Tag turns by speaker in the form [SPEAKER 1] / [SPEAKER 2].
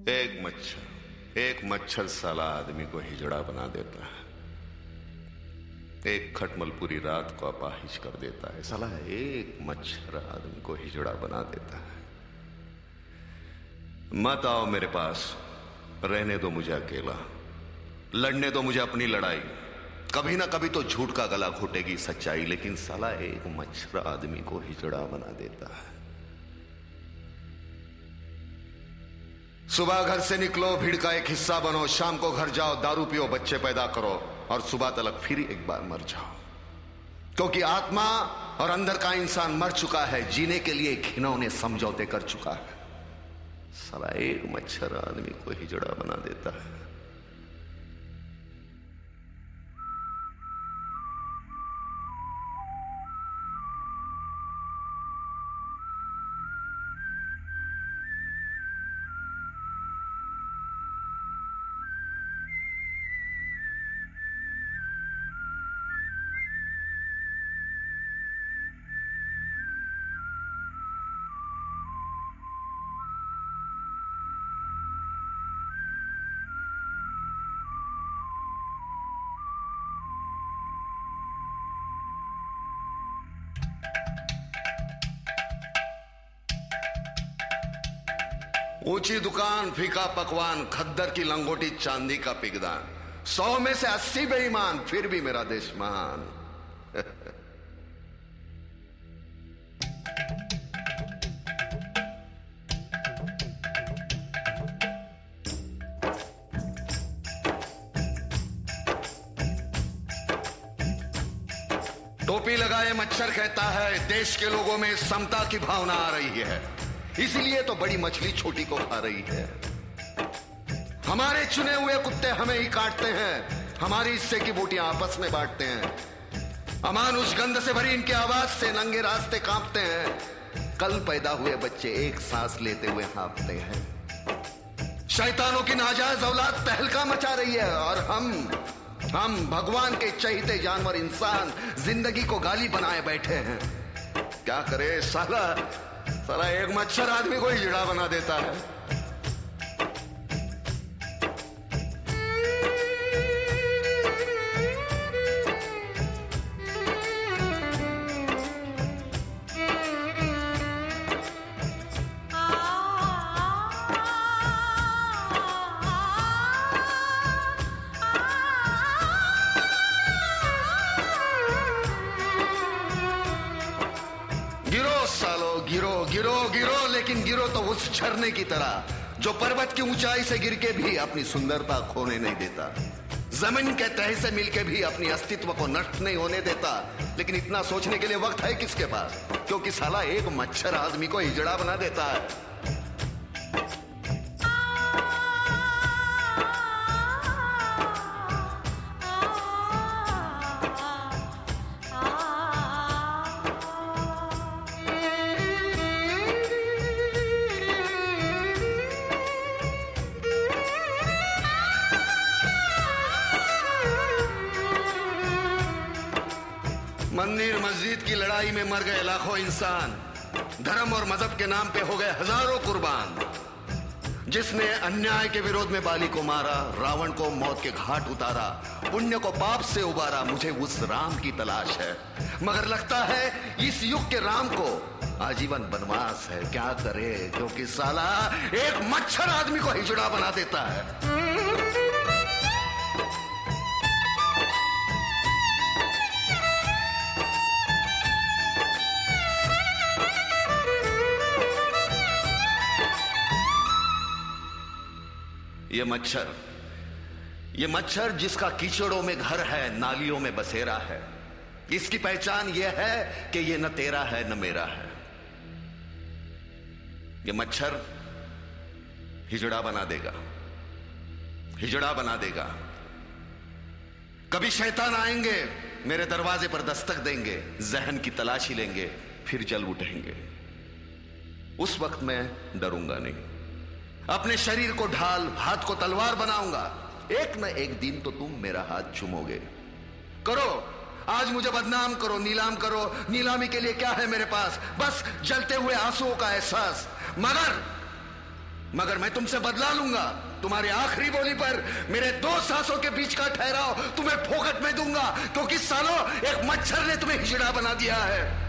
[SPEAKER 1] एक मच्छर साला आदमी को हिजड़ा बना देता है। एक खटमल पूरी रात को अपाहिज कर देता है। साला एक मच्छर आदमी को हिजड़ा बना देता है। मत आओ मेरे पास, रहने दो मुझे अकेला, लड़ने दो मुझे अपनी लड़ाई। कभी ना कभी तो झूठ का गला घोटेगी सच्चाई, लेकिन साला एक मच्छर आदमी को हिजड़ा बना देता है। सुबह घर से निकलो, भीड़ का एक हिस्सा बनो, शाम को घर जाओ, दारू पियो, बच्चे पैदा करो और सुबह तलक फिर एक बार मर जाओ। क्योंकि आत्मा और अंदर का इंसान मर चुका है, जीने के लिए घिनौने समझौते कर चुका है। साला एक मच्छर आदमी को हिजड़ा बना देता है। ऊंची दुकान, फीका पकवान, खद्दर की लंगोटी, चांदी का पिगदान, 100 में से 80 बेईमान, फिर भी मेरा देश महान। टोपी लगाए मच्छर कहता है, देश के लोगों में समता की भावना आ रही है, इसीलिए तो बड़ी मछली छोटी को खा रही है। हमारे चुने हुए कुत्ते हमें ही काटते हैं, हमारी हिस्से की बूटियां आपस में बांटते हैं। अमानुष गंध से भरी इनकी आवाज से नंगे रास्ते कांपते हैं। कल पैदा हुए बच्चे एक सांस लेते हुए हाँफते हैं। शैतानों की नाजायज औलाद तहलका मचा रही है और हम भगवान के चहीते जानवर इंसान जिंदगी को गाली बनाए बैठे हैं। क्या करे साला एक मच्छर आदमी को हिजड़ा बना देता है। गिरो, लेकिन गिरो तो उस झरने की तरह जो पर्वत की ऊंचाई से गिर के भी अपनी सुंदरता खोने नहीं देता, जमीन के तह से मिलके भी अपनी अस्तित्व को नष्ट नहीं होने देता। लेकिन इतना सोचने के लिए वक्त है किसके पास? क्योंकि साला एक मच्छर आदमी को हिजड़ा बना देता है। मंदिर मस्जिद की लड़ाई में मर गए लाखों इंसान, धर्म और मजहब के नाम पे हो गए हजारों कुर्बान। जिसने अन्याय के विरोध में बाली को मारा, रावण को मौत के घाट उतारा, पुण्य को पाप से उबारा, मुझे उस राम की तलाश है। मगर लगता है इस युग के राम को आजीवन वनवास है। क्या करे, क्योंकि साला एक मच्छर आदमी को हिजड़ा बना देता है। ये मच्छर जिसका कीचड़ों में घर है, नालियों में बसेरा है, इसकी पहचान ये है कि ये न तेरा है न मेरा है। ये मच्छर हिजड़ा बना देगा। कभी शैतान आएंगे, मेरे दरवाजे पर दस्तक देंगे, जहन की तलाशी लेंगे, फिर जल उठेंगे। उस वक्त मैं डरूंगा नहीं। अपने शरीर को ढाल, हाथ को तलवार बनाऊंगा। एक न एक दिन तो तुम मेरा हाथ चूमोगे। करो, आज मुझे बदनाम करो, नीलाम करो। नीलामी के लिए क्या है मेरे पास? बस जलते हुए आंसुओं का एहसास। मगर मैं तुमसे बदला लूंगा। तुम्हारी आखिरी बोली पर मेरे 2 सांसों के बीच का ठहराव तुम्हें फोकट में दूंगा, क्योंकि सालों एक मच्छर ने तुम्हें हिजड़ा बना दिया है।